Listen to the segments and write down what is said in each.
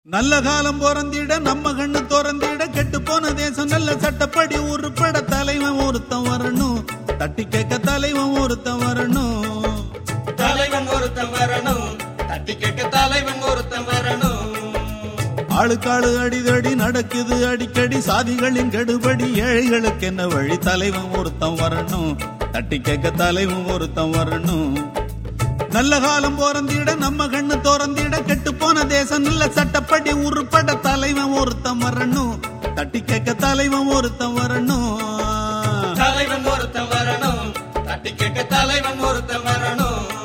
நல்ல காலம் பொறந்திட நம்ம கண்ணு திறந்திட கெட்டு போன தேசம் நல்ல சட்டப்படி உருப்பட தலைவன் ஒருத்தன் வரணும். தட்டி கேட்க தலைவன் ஒருத்தன் வரணும். தலைவன் ஒருத்தன் வரணும். தட்டி கேட்க தலைவன் ஒருத்தன் வரணும். ஆளுக்காளு அடிதடி நடக்குது அடிக்கடி சாதிகளின் கெடுபடி ஏழைகளுக்கு என்ன வழி தலைவன் ஒருத்தன் வரணும். தட்டி கேட்க தலைவன் ஒருத்தன் வரணும். நல்ல காலம் பொறந்திட நம்ம கண்ணு திறந்திட கெட்டு போன தேசம் நல்ல சட்டப்படி உருப்பட தலைவன் ஒருத்தன் வரணும். தட்டி கேட்க தலைவன் ஒருத்தன் வரணும். தலைவன் ஒருத்தன் வரணும். தட்டி கேட்க தலைவன் ஒருத்தன் வரணும்.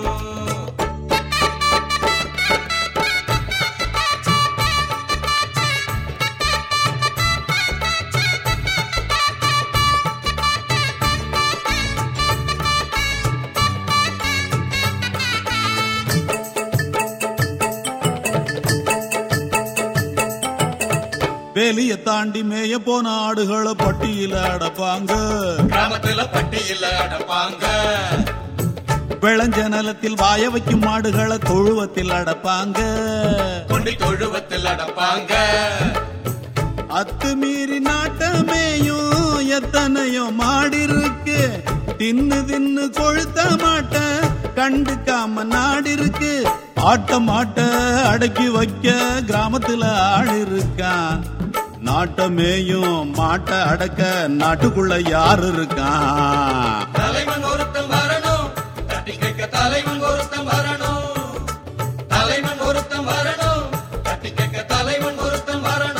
வேலிய தாண்டி மேய போன ஆடுகளை பட்டியல அடப்பாங்க. கிராமத்துல பட்டியல அடப்பாங்க. விளைஞ்ச நிலத்தில் வாய வைக்கும் மாடுகளை தொழுவத்தில் அடப்பாங்க. கொண்டி தொழுவத்தில் அடப்பாங்க. அத்துமீறி நாட்டமேயும் எத்தனையோ மாடு இருக்கு. தின்னு தின்னு கொழுத்த மாட்ட கண்டுக்காம நாடு இருக்கு. ஆட்ட மாட்ட அடக்கி வைக்க கிராமத்துல ஆள் இருக்கான். நாட்டமேயும் மாட்ட அடக்க நாட்டுக்குள்ள யாரு இருக்கான். தலைவன் ஒருத்தன் வரணும். தட்டி கேட்க தலைவன் ஒருத்தன் வரணும். தலைவன் ஒருத்தன் வரணும். தட்டி கேட்க தலைவன் ஒருத்தன் வரணும்.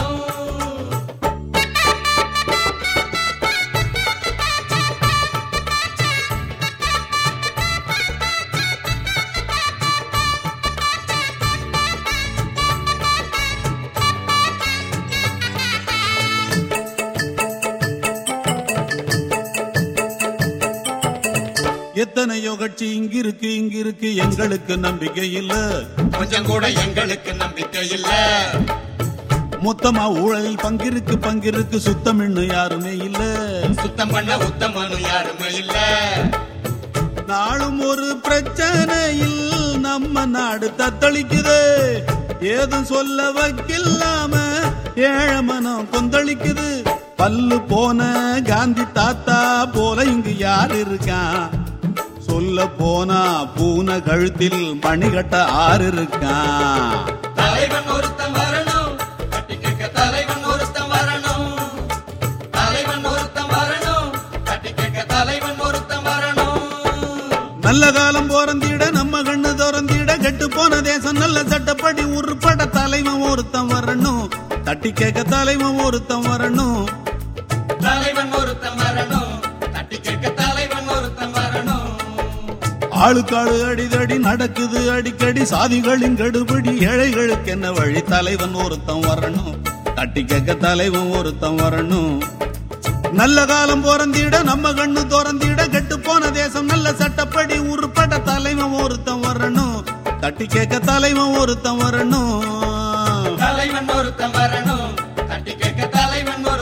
எத்தனையோ கட்சி இங்கிருக்கு இங்கிருக்கு எங்களுக்கு நம்பிக்கை இல்ல. கொஞ்சம் கூட எங்களுக்கு நம்பிக்கை இல்ல. மொத்தமா ஊழலில் பங்கிருக்கு பங்கிருக்கு சுத்தம் இன்னும் யாருமே இல்ல. சுத்தம் பண்ண உத்தமனு யாருமே இல்ல. நாளும் ஒரு பிரச்சனையில் நம்ம நாடு தத்தளிக்குது. ஏதும் சொல்ல வக்கில்லாம ஏழை மனம் கொந்தளிக்குது. பல்லு போன காந்தி தாத்தா போல இங்கு யார் இருக்கான். சொல்ல போனா பூனை கழுத்தில் மணிகட்ட ஆறு இருக்கான். தலைவன் ஒருத்தன் வரணும். தட்டி கேட்க தலைவன் ஒருத்தன் வரணும். தலைவன் ஒருத்தன் வரணும். தட்டி கேட்க தலைவன் ஒருத்தன் வரணும். நல்ல காலம் பொறந்திட நம்ம கண்ணு திறந்திட கெட்டு போன தேசம் நல்ல சட்டப்படி உருப்பட தலைவன் ஒருத்தன் வரணும். தட்டி கேட்க தலைவன் ஒருத்தன் வரணும். தலைவன் ஒருத்தன் வரணும். தட்டி கேட்க தலைவன் ஒருத்தன் வரணும். ஆளுக்காளு அடிதடி நடக்குது அடிக்கடி சாதிகளின் கெடுபடி ஏழைகளுக்கு என்ன வழி தலைவன் ஒருத்தன் வரணும். தட்டி கேட்க தலைவன் ஒருத்தன் வரணும். நல்ல காலம் பொறந்திட நம்ம கண்ணு திறந்திட கெட்டு போன தேசம் நல்ல சட்டப்படி உருப்பட தலைவன் ஒருத்தன் வரணும். தட்டி கேட்க தலைவன் ஒருத்தன் வரணும். தலைவன் ஒருத்தன் வரணும். தட்டி கேட்க தலைவன்